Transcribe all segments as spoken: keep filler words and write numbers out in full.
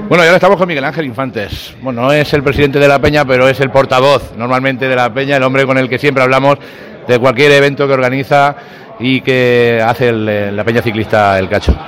Bueno, y ahora estamos con Miguel Ángel Infantes. Bueno, no es el presidente de la Peña, pero es el portavoz normalmente de la Peña, el hombre con el que siempre hablamos de cualquier evento que organiza y que hace el, la Peña Ciclista El Cacho.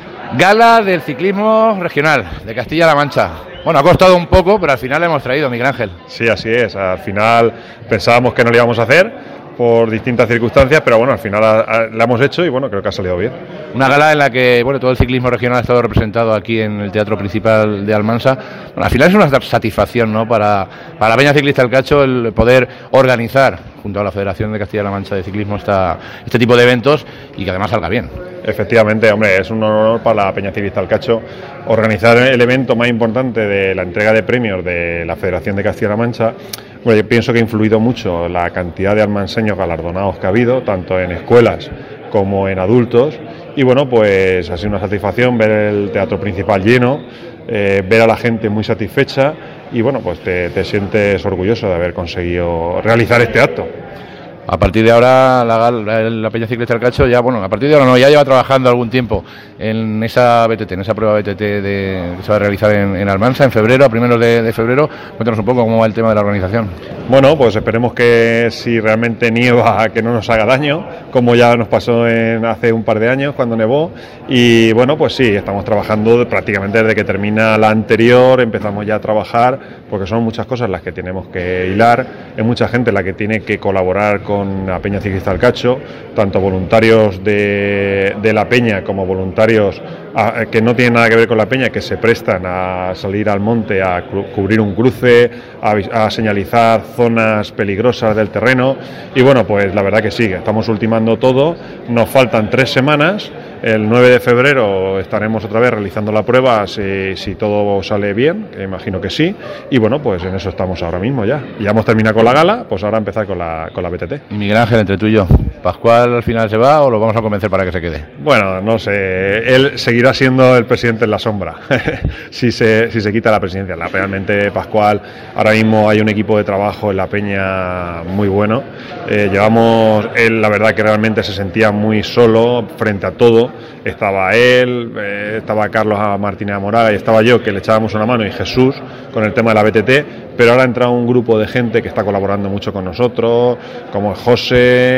Gala del ciclismo regional de Castilla-La Mancha. Bueno, ha costado un poco, pero al final la hemos traído, Miguel Ángel. Sí, así es. Al final pensábamos que no lo íbamos a hacer por distintas circunstancias, pero bueno, al final a, a, la hemos hecho y bueno, creo que ha salido bien. Una gala en la que bueno, todo el ciclismo regional ha estado representado aquí en el Teatro Principal de Almansa. Bueno, al final es una satisfacción, ¿no?, para, para la Peña Ciclista El Cacho el poder organizar junto a la Federación de Castilla-La Mancha de Ciclismo esta, este tipo de eventos y que además salga bien. Efectivamente, hombre, es un honor para la Peña Ciclista El Cacho organizar el evento más importante de la entrega de premios de la Federación de Castilla-La Mancha. Bueno, yo pienso que ha influido mucho la cantidad de almanseños galardonados que ha habido, tanto en escuelas como en adultos, y bueno, pues ha sido una satisfacción ver el Teatro Principal lleno, eh, ver a la gente muy satisfecha y bueno, pues te, te sientes orgulloso de haber conseguido realizar este acto. A partir de ahora la, la, la Peña Ciclista El Cacho ya, bueno, a partir de ahora no, ya lleva trabajando algún tiempo en esa B T T, en esa prueba B T T de, que se va a realizar en, en Almansa en febrero, a primeros de, de febrero. Cuéntanos un poco cómo va el tema de la organización. Bueno, pues esperemos que si realmente nieva que no nos haga daño, como ya nos pasó en, hace un par de años cuando nevó. Y bueno, pues sí, estamos trabajando prácticamente desde que termina la anterior, empezamos ya a trabajar, porque son muchas cosas las que tenemos que hilar, es mucha gente la que tiene que colaborar con con la Peña Ciclista El Cacho, tanto voluntarios de, de la Peña como voluntarios a, que no tienen nada que ver con la Peña, que se prestan a salir al monte a cu- cubrir un cruce, a, a señalizar zonas peligrosas del terreno y bueno, pues la verdad que sí, estamos ultimando todo, nos faltan tres semanas. El nueve de febrero estaremos otra vez realizando la prueba si, si todo sale bien, que imagino que sí, y bueno, pues en eso estamos ahora mismo ya. Ya hemos terminado con la gala, pues ahora empezar con la, con la B T T. Y Miguel Ángel, entre tú y yo, ¿Pascual al final se va o lo vamos a convencer para que se quede? Bueno, no sé, él seguirá siendo el presidente en la sombra, si, se, si se quita la presidencia. La, realmente Pascual, ahora mismo hay un equipo de trabajo en la Peña muy bueno, eh, llevamos, él la verdad que realmente se sentía muy solo frente a todo. Estaba él, eh, estaba Carlos Martínez Moraga y estaba yo, que le echábamos una mano, y Jesús con el tema de la B T T, pero ahora ha entrado un grupo de gente que está colaborando mucho con nosotros, como José,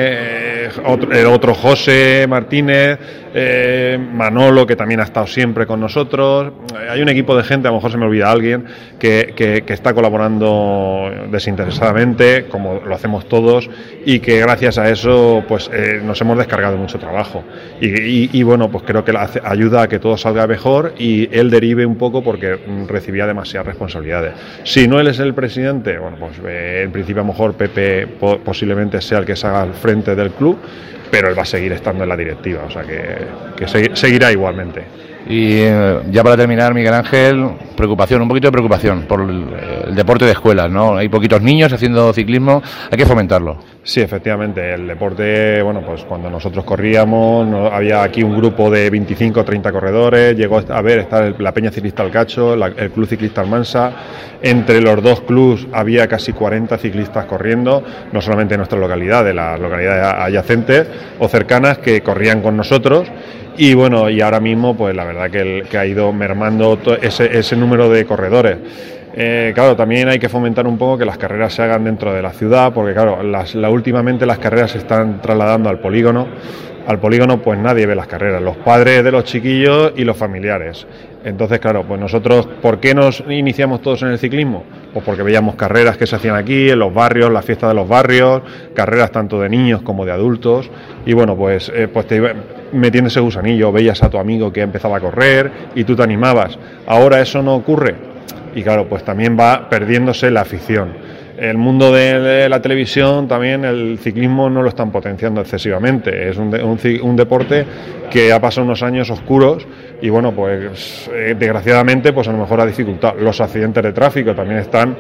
eh, otro, el otro José Martínez, eh, Manolo, que también ha estado siempre con nosotros. Hay un equipo de gente, a lo mejor se me olvida alguien, que, que, que está colaborando desinteresadamente, como lo hacemos todos, y que gracias a eso pues eh, nos hemos descargado mucho trabajo. Y, y, y bueno, pues creo que hace, ayuda a que todo salga mejor y él derive un poco porque recibía demasiadas responsabilidades. Si no él es el presidente, bueno, pues eh, en principio a lo mejor Pepe po- posiblemente sea el que salga al frente del club, pero él va a seguir estando en la directiva, o sea que, que segui- seguirá igualmente. Y eh, ya para terminar, Miguel Ángel, preocupación, un poquito de preocupación por el, el deporte de escuelas, ¿no? Hay poquitos niños haciendo ciclismo, hay que fomentarlo. Sí, efectivamente, el deporte, bueno, pues cuando nosotros corríamos, no, había aquí un grupo de veinticinco o treinta corredores, llegó a ver, está el, la Peña Ciclista El Cacho, la, el Club Ciclista Almansa, entre los dos clubs había casi cuarenta ciclistas corriendo, no solamente en nuestra localidad, de las localidades adyacentes o cercanas que corrían con nosotros. Y bueno, y ahora mismo pues la verdad que, el, que ha ido mermando to- ese, ese número de corredores. Eh, claro, también hay que fomentar un poco que las carreras se hagan dentro de la ciudad, porque claro, las, la, últimamente las carreras se están trasladando al polígono. Al polígono pues nadie ve las carreras, los padres de los chiquillos y los familiares. Entonces, claro, pues nosotros, ¿por qué nos iniciamos todos en el ciclismo? Pues porque veíamos carreras que se hacían aquí, en los barrios, las fiestas de los barrios, carreras tanto de niños como de adultos, y bueno, pues, eh, pues te iba metiendo ese gusanillo, veías a tu amigo que empezaba a correr y tú te animabas. Ahora eso no ocurre, y claro, pues también va perdiéndose la afición. El mundo de, de la televisión también, el ciclismo no lo están potenciando excesivamente, es un, de, un, un deporte que ha pasado unos años oscuros y bueno, pues eh, desgraciadamente pues a lo mejor ha dificultado. Los accidentes de tráfico también están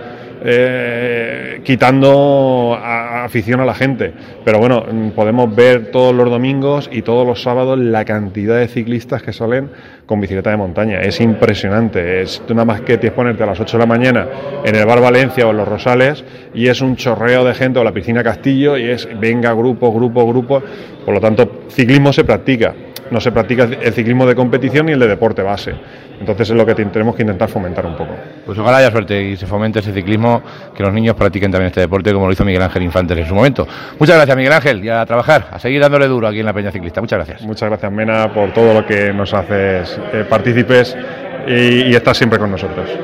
eh, quitando a, a afición a la gente, pero bueno, podemos ver todos los domingos y todos los sábados la cantidad de ciclistas que salen con bicicleta de montaña, es impresionante, es tú nada más que tienes que ponerte a las ocho de la mañana en el Bar Valencia o en Los Rosales y es un chorreo de gente, o la piscina Castillo, y es venga grupo, grupo, grupo, por lo tanto ciclismo se practica, no se practica el ciclismo de competición ni el de deporte base. Entonces es lo que tenemos que intentar fomentar un poco. Pues ojalá haya suerte y se fomente ese ciclismo, que los niños practiquen también este deporte como lo hizo Miguel Ángel Infantes en su momento. Muchas gracias, Miguel Ángel, y a trabajar, a seguir dándole duro aquí en la Peña Ciclista. Muchas gracias. Muchas gracias, Mena, por todo lo que nos haces eh, partícipes y, y estás siempre con nosotros.